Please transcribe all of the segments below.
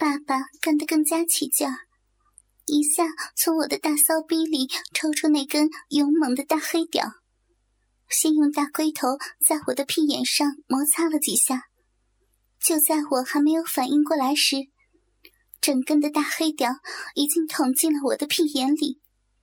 爸爸干得更加起劲儿，一下从我的大骚逼里抽出那根勇猛的大黑屌，先用大龟头在我的屁眼上摩擦了几下。就在我还没有反应过来时，整根的大黑屌已经捅进了我的屁眼里。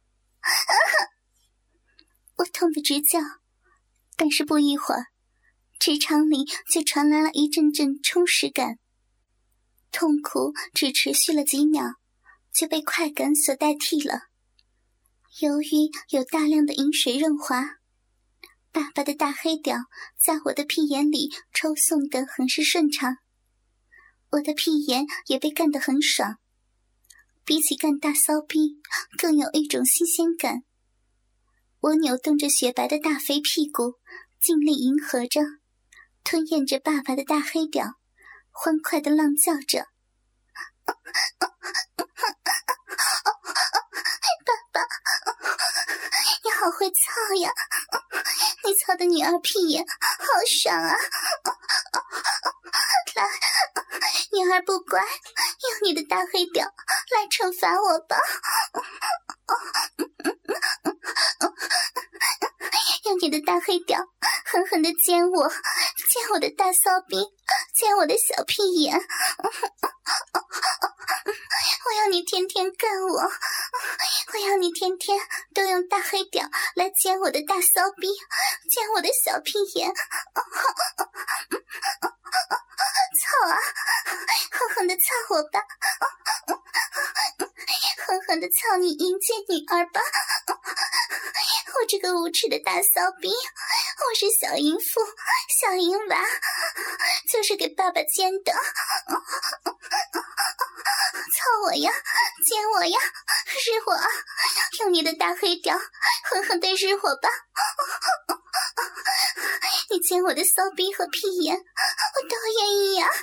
我痛得直叫，但是不一会儿，直肠里就传来了一阵阵充实感。痛苦只持续了几秒，就被快感所代替了。由于有大量的饮水润滑，爸爸的大黑屌在我的屁眼里抽送得很是顺畅，我的屁眼也被干得很爽。比起干大骚逼，更有一种新鲜感。我扭动着雪白的大肥屁股，尽力迎合着，吞咽着爸爸的大黑屌，欢快地浪叫着。爸爸，你好会操呀，你操的女儿屁眼好爽啊。来，女儿不乖，用你的大黑屌来惩罚我吧。用你的大黑屌狠狠地奸我，奸我的大骚逼，奸我的小屁眼。我要你天天干我，我要你天天都用大黑屌来奸我的大骚逼，奸我的小屁眼。操啊，狠狠地操我吧，狠狠地操你淫贱女儿吧。我这个无耻的大骚逼，我是小淫妇，小淫娃，就是给爸爸奸的。操我呀，奸我呀，日我啊，用你的大黑屌狠狠地日我吧。你奸我的骚逼和屁眼，我都愿意呀。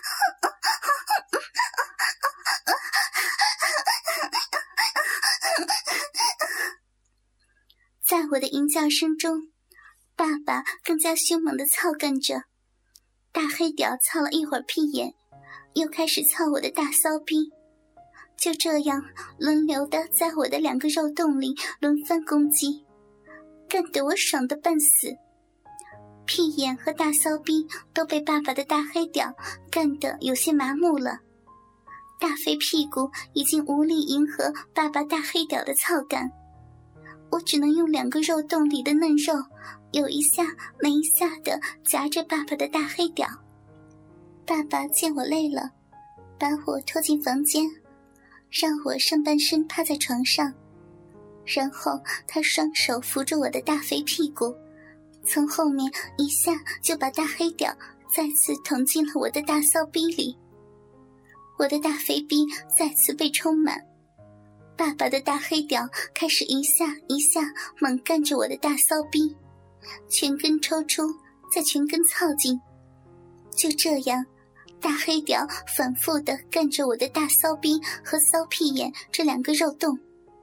在我的淫叫声中，爸爸更加凶猛地操干着，大黑屌操了一会儿屁眼，又开始操我的大骚逼，就这样轮流的在我的两个肉洞里轮番攻击，干得我爽得半死。屁眼和大骚逼都被爸爸的大黑屌干得有些麻木了，大肥屁股已经无力迎合爸爸大黑屌的操感，我只能用两个肉洞里的嫩肉有一下没一下地夹着爸爸的大黑屌。爸爸见我累了，把我拖进房间，让我上半身趴在床上，然后他双手扶住我的大肥屁股，从后面一下就把大黑屌再次捅进了我的大骚逼里。我的大肥逼再次被充满，爸爸的大黑屌开始一下一下猛干着我的大骚逼，全根抽出，再全根操进。就这样，大黑屌反复地干着我的大骚逼和骚屁眼这两个肉洞。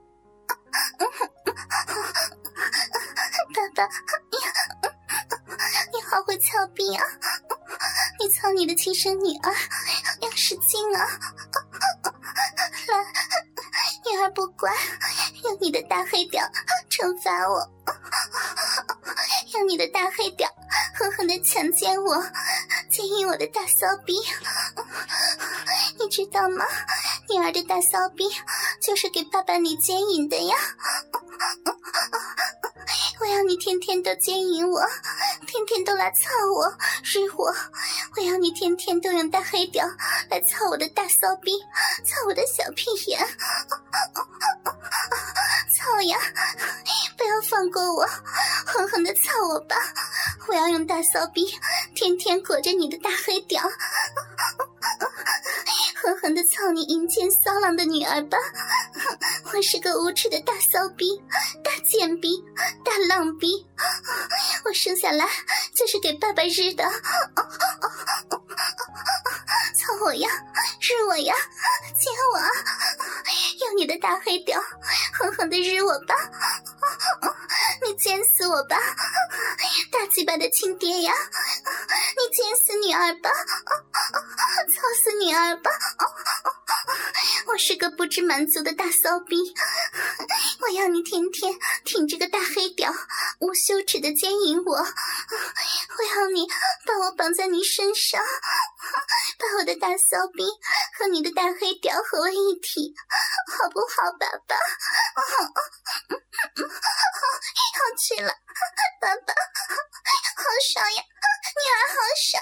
爸爸，你好会操逼啊！你操你的亲生女儿，要使劲啊！来，女儿不乖，用你的大黑屌惩罚我，用你的大黑屌狠狠地强奸我，奸淫我的大骚逼。你知道吗？女儿的大骚逼就是给爸爸你奸淫的呀！我要你天天都奸淫我，天天都来操我，日我。我要你天天都用大黑屌来操我的大骚逼，操我的小屁眼。操呀，不要放过我，狠狠地操我吧！我要用大骚逼天天裹着你的大黑屌，狠狠地操你淫贱骚浪的女儿吧！我是个无耻的大骚逼，大贱逼，大浪逼，我生下来就是给爸爸日的。操我呀，日我呀，奸我啊！用你的大黑屌狠狠地日我吧！你奸死我吧，大鸡巴的亲爹呀！你奸死女儿吧，操死女儿吧！ 我是个不知满足的大骚逼，我要你天天挺着个大黑屌，无休止的奸淫我，我要你把我绑在你身上，把我的大骚逼和你的大黑屌合为一体，好不好，爸爸？要去了，爸爸，好爽呀，女儿好爽。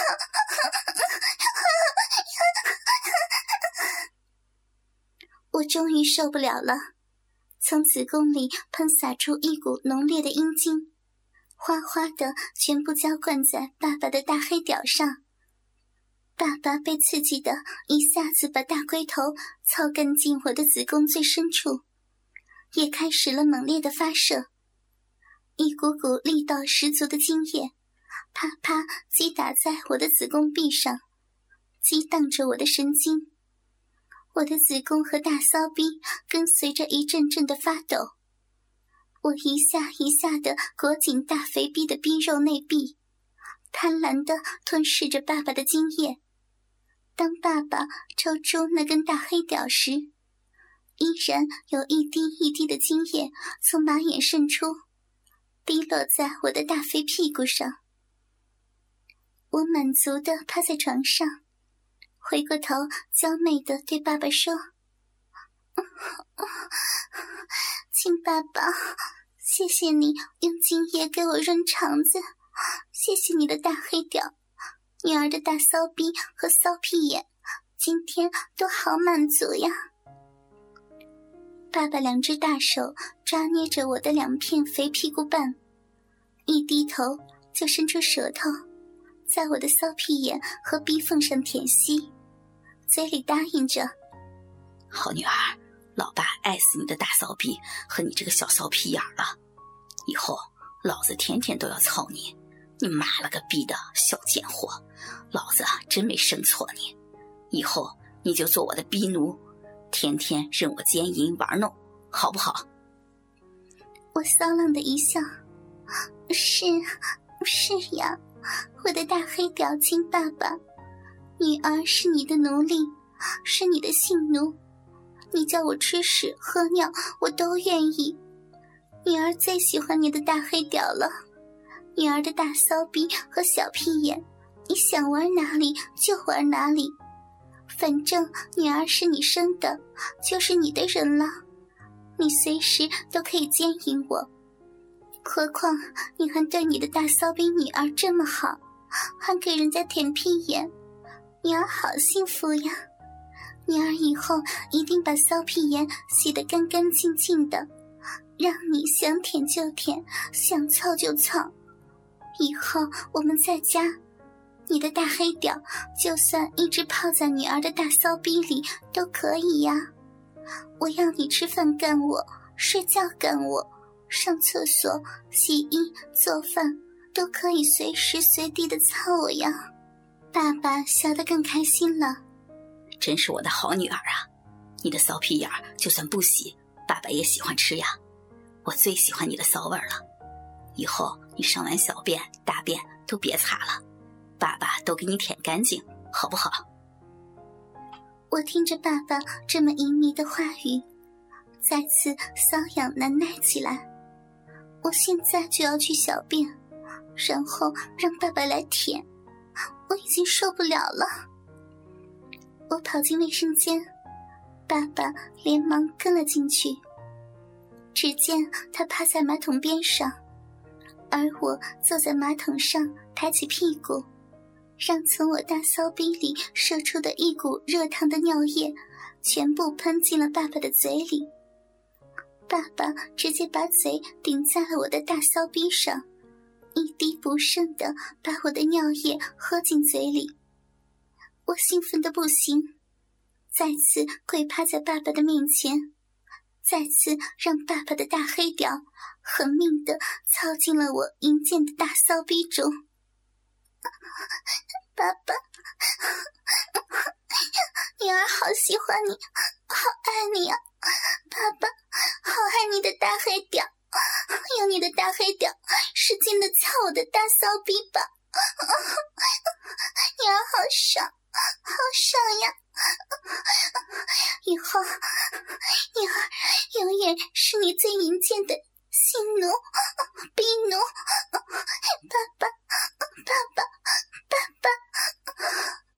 我终于受不了了，从子宫里喷洒出一股浓烈的阴茎，哗哗的全部浇灌在爸爸的大黑屌上。爸爸被刺激的一下子把大龟头操干进我的子宫最深处，也开始了猛烈的发射，一股股力道十足的精液啪啪击打在我的子宫壁上，激荡着我的神经。我的子宫和大骚逼跟随着一阵阵的发抖，我一下一下地裹紧大肥逼的逼肉内壁，贪婪地吞噬着爸爸的精液。当爸爸抽出那根大黑屌时，依然有一滴一滴的精液从马眼渗出，滴落在我的大肥屁股上。我满足地趴在床上，回过头娇媚地对爸爸说：亲爸爸，谢谢你用精液给我润肠子，谢谢你的大黑屌，女儿的大骚逼和骚屁眼今天都好满足呀。爸爸两只大手抓捏着我的两片肥屁股瓣，一低头就伸出舌头在我的骚屁眼和逼缝上舔吸，嘴里答应着： 好女儿，老爸爱死你的大骚逼和你这个小骚屁眼了，以后老子天天都要操你，你妈了个逼的小贱货，老子真没生错你，以后你就做我的逼奴，天天任我奸淫玩弄，好不好？ 我骚浪的一笑：是呀，我的大黑屌亲爸爸，女儿是你的奴隶，是你的性奴，你叫我吃屎喝尿我都愿意。女儿最喜欢你的大黑屌了，女儿的大骚逼和小屁眼，你想玩哪里就玩哪里，反正女儿是你生的，就是你的人了，你随时都可以奸淫我。何况你还对你的大骚逼女儿这么好，还给人家舔屁眼，女儿好幸福呀。女儿以后一定把骚屁眼洗得干干净净的，让你想舔就舔，想操就操。以后我们在家，你的大黑屌就算一直泡在女儿的大骚逼里都可以呀。我要你吃饭干我，睡觉干我，上厕所、洗衣、做饭都可以随时随地的操我呀。爸爸笑得更开心了。 真是我的好女儿啊，你的骚屁眼就算不洗，爸爸也喜欢吃呀，我最喜欢你的骚味了。以后你上完小便大便都别擦了，爸爸都给你舔干净，好不好？ 我听着爸爸这么淫靡的话语，再次瘙痒难耐起来。我现在就要去小便，然后让爸爸来舔，我已经受不了了。我跑进卫生间，爸爸连忙跟了进去。只见他趴在马桶边上，而我坐在马桶上抬起屁股，让从我大骚逼里射出的一股热烫的尿液全部喷进了爸爸的嘴里。爸爸直接把嘴顶在了我的大骚逼上，一滴不剩地把我的尿液喝进嘴里。我兴奋得不行，再次跪趴在爸爸的面前，再次让爸爸的大黑屌狠命地操进了我淫贱的大骚逼中。爸爸，女儿好喜欢你，好爱你啊，爸爸，好爱你的大黑屌，用你的大黑屌使劲地操我的大骚逼吧，女儿好爽，好爽呀！以后远是你最淫贱的性奴、婢奴。爸